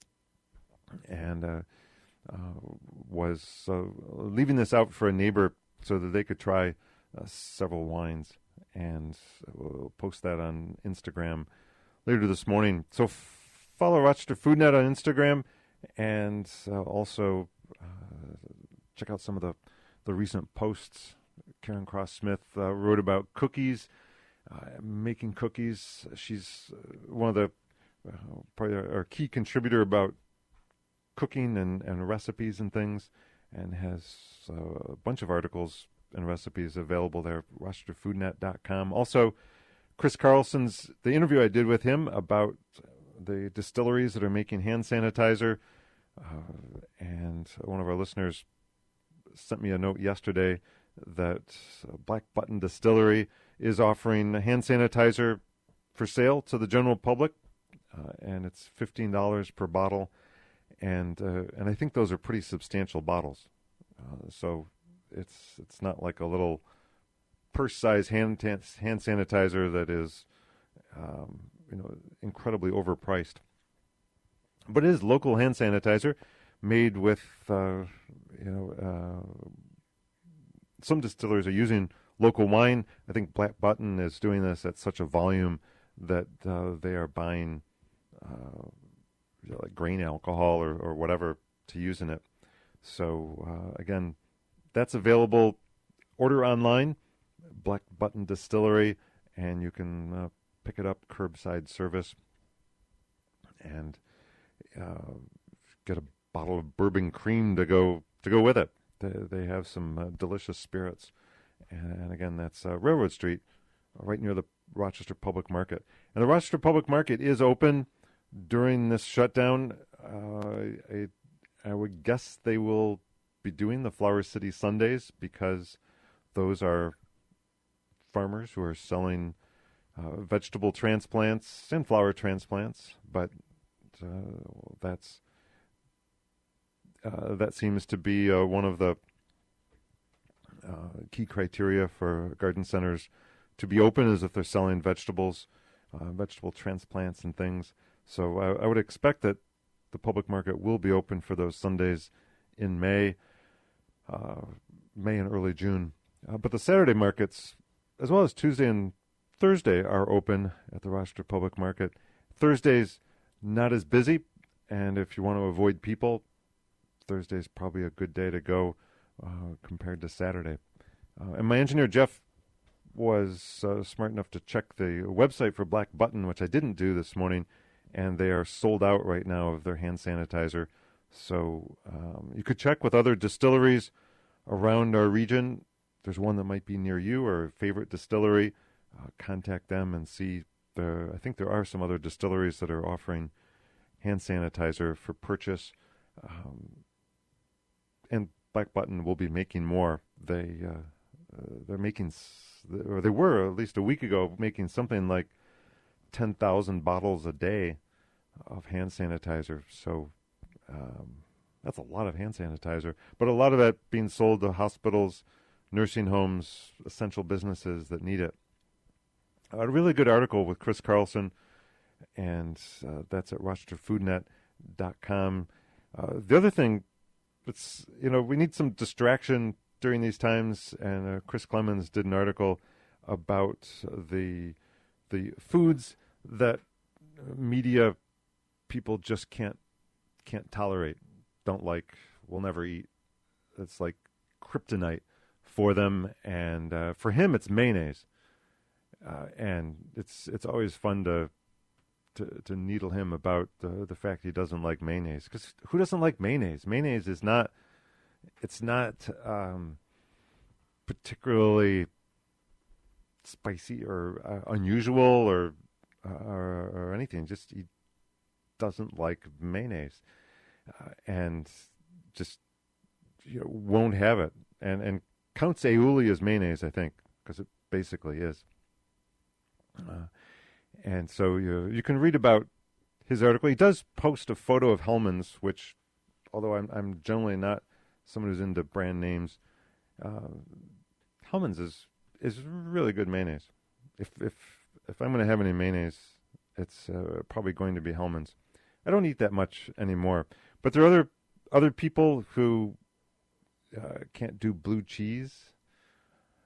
and uh, uh, was uh, leaving this out for a neighbor so that they could try uh, several wines, and we'll post that on Instagram later this morning. So f- follow Rochester FoodNet on Instagram, and uh, also uh, check out some of the, the recent posts. Karen Cross Smith uh, wrote about cookies, uh, making cookies. She's uh, one of the uh, probably our, our key contributor about cooking and, and recipes and things, and has uh, a bunch of articles and recipes available there at rochester food net dot com. Also, Chris Carlson's, the interview I did with him about the distilleries that are making hand sanitizer, uh, and one of our listeners sent me a note yesterday that Black Button Distillery is offering hand sanitizer for sale to the general public, uh, and it's fifteen dollars per bottle, and uh, and I think those are pretty substantial bottles. Uh, so it's it's not like a little purse-sized hand hand sanitizer that is, um, you know, incredibly overpriced. But it is local hand sanitizer made with, uh, you know, uh, some distillers are using local wine. I think Black Button is doing this at such a volume that uh, they are buying uh, you know, like grain alcohol or, or whatever to use in it. So, uh, again, that's available. Order online, Black Button Distillery, and you can uh, pick it up curbside service and uh, get a bottle of bourbon cream to go to go with it. They, they have some uh, delicious spirits, and, and again, that's uh, Railroad Street, right near the Rochester Public Market. And the Rochester Public Market is open during this shutdown. Uh, I, I would guess they will be doing the Flower City Sundays because those are farmers who are selling uh, vegetable transplants and flower transplants, but uh, that's uh, that seems to be uh, one of the uh, key criteria for garden centers to be open, is if they're selling vegetables, uh, vegetable transplants and things. So I, I would expect that the public market will be open for those Sundays in May, uh, May and early June. Uh, but the Saturday markets, as well as Tuesday and Thursday, are open at the Rochester Public Market. Thursday's not as busy, and if you want to avoid people, Thursday's probably a good day to go uh, compared to Saturday. Uh, and my engineer, Jeff, was uh, smart enough to check the website for Black Button, which I didn't do this morning, and they are sold out right now of their hand sanitizer. So um, you could check with other distilleries around our region. There's one that might be near you or a favorite distillery. Uh, contact them and see. There, I think there are some other distilleries that are offering hand sanitizer for purchase. Um, and Black Button will be making more. They uh, uh, they're making, or they were at least a week ago, making something like ten thousand bottles a day of hand sanitizer. So um, that's a lot of hand sanitizer. But a lot of that being sold to hospitals, nursing homes, essential businesses that need it. A really good article with Chris Carlson, and uh, that's at rochester food net dot com. Uh, the other thing, it's, you know, we need some distraction during these times, and uh, Chris Clemens did an article about the the foods that media people just can't can't tolerate, don't like, will never eat. It's like kryptonite for them, and uh, for him, it's mayonnaise. Uh, and it's it's always fun to to, to needle him about the the fact he doesn't like mayonnaise, because who doesn't like mayonnaise? Mayonnaise is not it's not um, particularly spicy or uh, unusual or, uh, or or anything. Just he doesn't like mayonnaise, uh, and just you know, won't have it. And and Count's aioli is mayonnaise, I think, because it basically is. Uh, and so you you can read about his article. He does post a photo of Hellmann's, which, although I'm I'm generally not someone who's into brand names, uh, Hellmann's is is really good mayonnaise. If if if I'm going to have any mayonnaise, it's uh, probably going to be Hellmann's. I don't eat that much anymore, but there are other other people who uh, can't do blue cheese,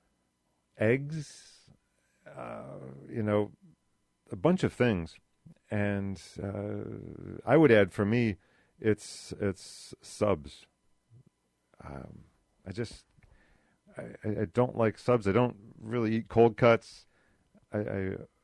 eggs. Uh, you know, a bunch of things, and uh, I would add for me, it's it's subs. Um, I just I, I don't like subs. I don't really eat cold cuts. I, I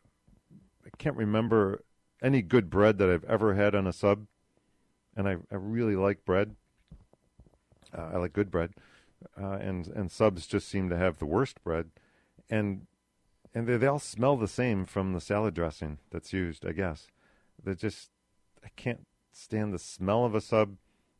I can't remember any good bread that I've ever had on a sub, and I, I really like bread. Uh, I like good bread, uh, and and subs just seem to have the worst bread, and and they, they all smell the same from the salad dressing that's used. I guess they just I can't stand the smell of a sub.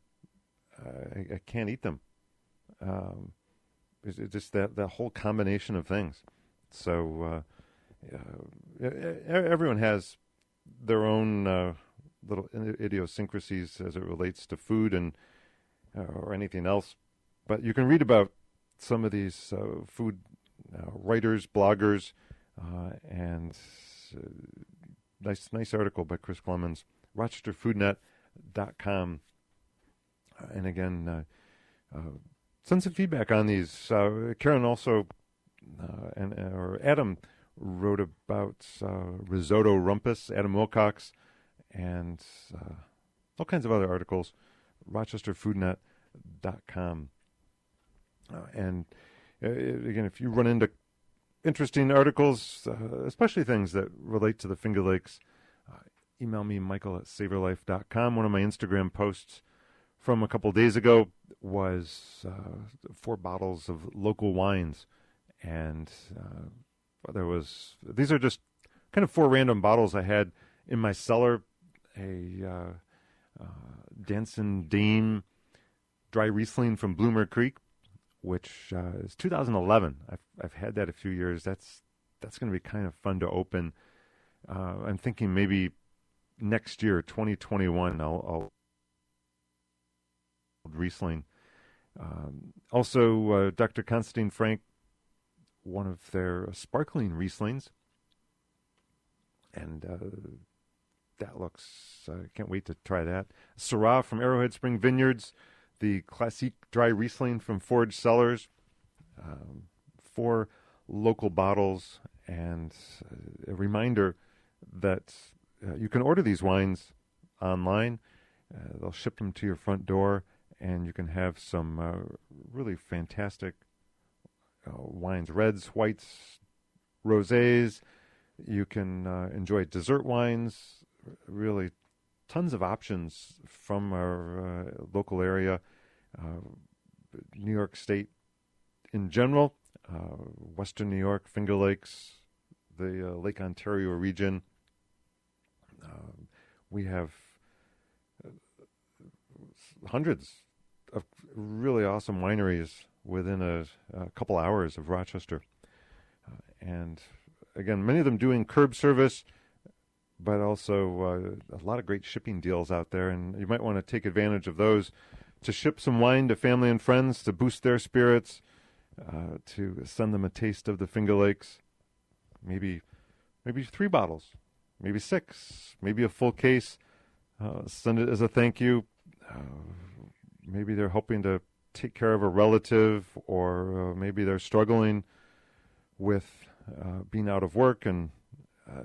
Uh, I, I can't eat them. Um, it's, it's just that that whole combination of things. So uh, uh, everyone has their own uh, little idiosyncrasies as it relates to food and uh, or anything else. But you can read about some of these uh, food uh, writers, bloggers, uh, and uh, nice nice article by Chris Clemens, Rochester Food Net dot com. Uh, and again, uh, uh, send some feedback on these. Uh, Karen also, uh, and or Adam wrote about uh, risotto rumpus, Adam Wilcox, and uh, all kinds of other articles, Rochester Food Net dot com. Uh, and uh, again, if you run into interesting articles, uh, especially things that relate to the Finger Lakes, uh, email me, Michael at savor life dot com. One of my Instagram posts from a couple days ago was uh, four bottles of local wines. And uh, there was, these are just kind of four random bottles I had in my cellar. A uh, uh, Danson Dame dry Riesling from Bloomer Creek, which uh, is two thousand eleven. I've I've had that a few years. That's that's going to be kind of fun to open. Uh, I'm thinking maybe next year, twenty twenty-one, I'll, I'll Riesling. Um, also, uh, Doctor Constantine Frank, one of their sparkling Rieslings, and uh, that looks. I uh, can't wait to try that. Syrah from Arrowhead Spring Vineyards, the Classique Dry Riesling from Forge Cellars, um, four local bottles, and a reminder that uh, you can order these wines online. Uh, they'll ship them to your front door, and you can have some uh, really fantastic uh, wines, reds, whites, rosés. You can uh, enjoy dessert wines, really tons of options from our uh, local area, uh, New York State in general, uh, Western New York, Finger Lakes, the uh, Lake Ontario region. Uh, we have uh, hundreds of really awesome wineries within a, a couple hours of Rochester. Uh, and again, many of them doing curb service, but also uh, a lot of great shipping deals out there, and you might want to take advantage of those to ship some wine to family and friends to boost their spirits, uh, to send them a taste of the Finger Lakes. Maybe, maybe three bottles, maybe six, maybe a full case. Uh, send it as a thank you. Uh, maybe they're hoping to take care of a relative, or uh, maybe they're struggling with uh, being out of work, and uh,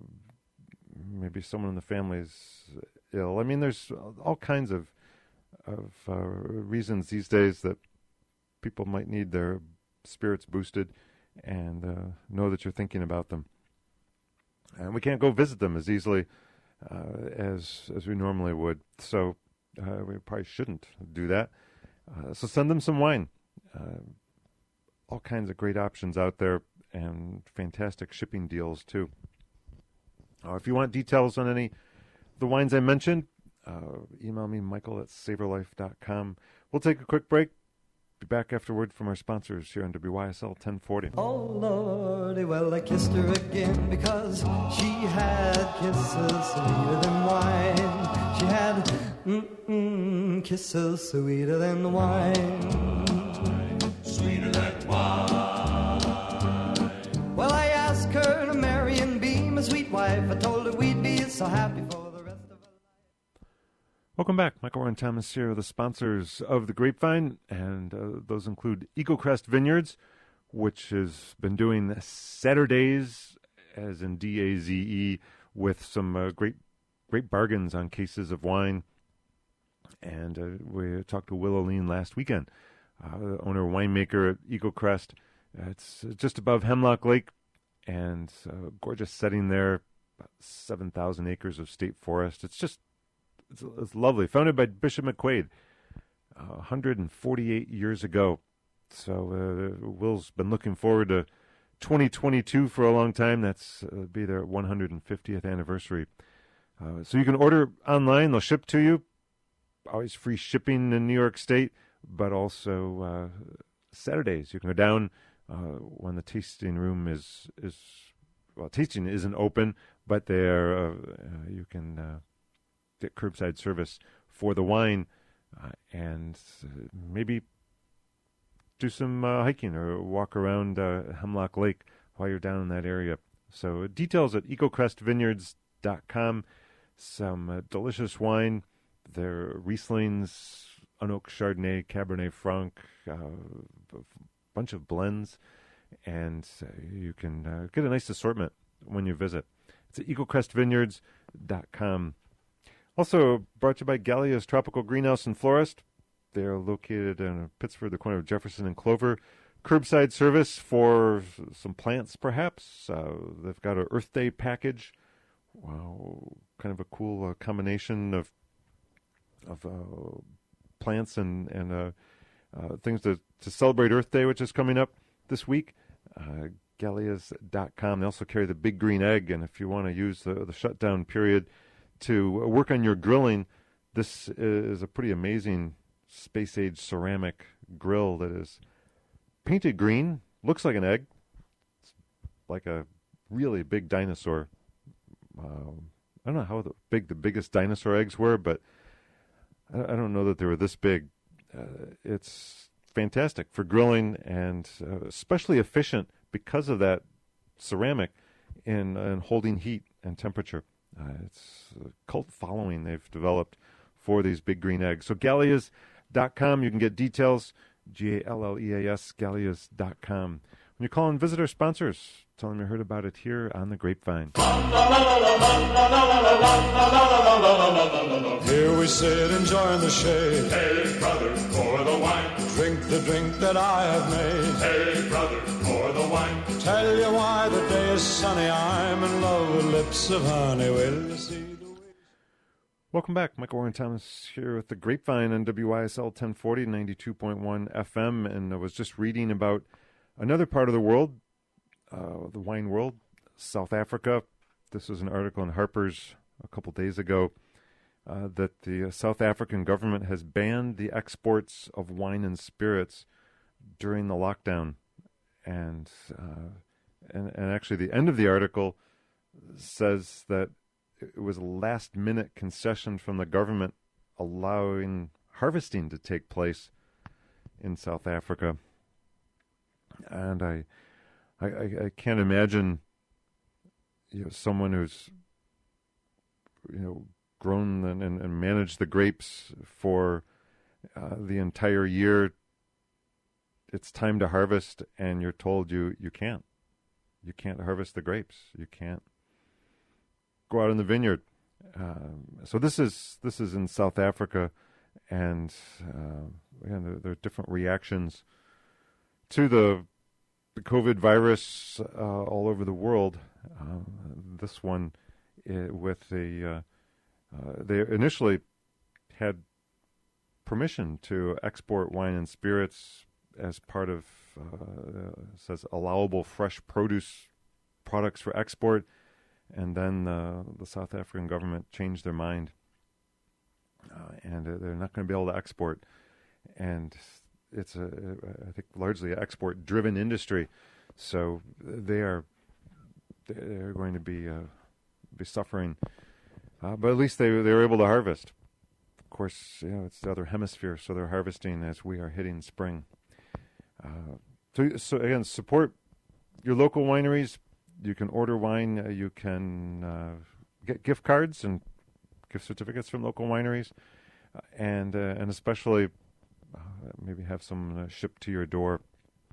maybe someone in the family is ill. I mean, there's all kinds of of uh, reasons these days that people might need their spirits boosted, and uh, know that you're thinking about them. And we can't go visit them as easily uh, as as we normally would, so uh, we probably shouldn't do that. Uh, so send them some wine. Uh, all kinds of great options out there, and fantastic shipping deals too. Uh, if you want details on any of the wines I mentioned, uh, email me, Michael at savor life dot com. We'll take a quick break. Be back after word from our sponsors here on W Y S L ten forty. Oh, Lordy, well, I kissed her again because she had kisses sweeter than wine. She had mm-mm, kisses sweeter than wine. Sweeter than wine. Well, I asked her to marry and be my sweet wife. I told her we'd be so happy for the rest of her life. Welcome back. Michael Warren Thomas here, the sponsors of The Grapevine, and uh, those include Eagle Crest Vineyards, which has been doing Saturdays, as in D A Z E, with some uh, great great bargains on cases of wine. And uh, we talked to Will Oline last weekend, uh, owner winemaker at Eagle Crest. Uh, it's just above Hemlock Lake, and uh, gorgeous setting there, about seven thousand acres of state forest. It's just, it's, it's lovely. Founded by Bishop McQuaid uh, one hundred forty-eight years ago. So uh, Will's been looking forward to twenty twenty-two for a long time. That's uh, be their one hundred fiftieth anniversary. Uh, so you can order online. They'll ship to you. Always free shipping in New York State, but also uh, Saturdays you can go down uh, when the tasting room is is well, tasting isn't open, but there uh, uh, you can uh, get curbside service for the wine uh, and uh, maybe do some uh, hiking or walk around uh, Hemlock Lake while you're down in that area. So uh, details at eagle crest vineyards dot com. Some uh, delicious wine. Their Rieslings, Unoak Chardonnay, Cabernet Franc, uh, a bunch of blends, and uh, you can uh, get a nice assortment when you visit. It's at eagle crest vineyards dot com. Also brought to you by Gallia's Tropical Greenhouse and Florist. They're located in Pittsford, the corner of Jefferson and Clover. Curbside service for some plants, perhaps. Uh, they've got an Earth Day package. Wow, kind of a cool uh, combination of of uh, plants and and uh, uh, things to, to celebrate Earth Day, which is coming up this week. Uh, Gallias dot com. They also carry the Big Green Egg, and if you want to use the, the shutdown period to work on your grilling, this is a pretty amazing space-age ceramic grill that is painted green, looks like an egg. It's like a really big dinosaur. Um, I don't know how the big the biggest dinosaur eggs were, but I don't know that they were this big. Uh, it's fantastic for grilling and uh, especially efficient because of that ceramic in, in holding heat and temperature. Uh, it's a cult following they've developed for these big green eggs. So Gallias dot com, you can get details, G A L L E A S, Gallias dot com. When you call and visit our sponsors, tell them you heard about it here on The Grapevine. Here we sit enjoying the shade. Hey, brother, pour the wine. Drink the drink that I have made. Hey, brother, pour the wine. Tell you why the day is sunny. I'm in love with lips of honey. Will you see the way? Welcome back. Michael Warren Thomas here with The Grapevine on W I S L ten forty, ninety-two point one F M. And I was just reading about another part of the world, uh, the wine world, South Africa. This was an article in Harper's a couple days ago. Uh, that the uh, South African government has banned the exports of wine and spirits during the lockdown. And, uh, and and actually the end of the article says that it was a last-minute concession from the government allowing harvesting to take place in South Africa. And I I, I, I can't imagine you know, someone who's, you know, grown and, and, and managed the grapes for uh, the entire year. It's time to harvest, and you're told you, you can't. You can't harvest the grapes. You can't go out in the vineyard. Um, so this is this is in South Africa, and uh, again, there, there are different reactions to the, the COVID virus uh, all over the world. Uh, this one uh, with the uh, Uh, they initially had permission to export wine and spirits as part of, uh, says, allowable fresh produce products for export, and then uh, the South African government changed their mind, uh, and uh, they're not going to be able to export. And it's, a, I think, largely an export-driven industry, so they are they're going to be uh, be suffering. Uh, but at least they they were able to harvest. Of course, you know, it's the other hemisphere, so they're harvesting as we are hitting spring. Uh, so, so again, support your local wineries. You can order wine. Uh, you can uh, get gift cards and gift certificates from local wineries, uh, and uh, and especially uh, maybe have some uh, shipped to your door.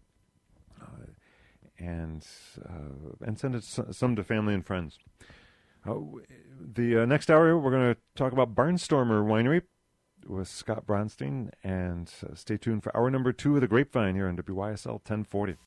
Uh, and uh, and send it some to family and friends. Uh, the uh, next hour, we're going to talk about Barnstormer Winery with Scott Bronstein, and uh, stay tuned for hour number two of The Grapevine here on W Y S L ten forty.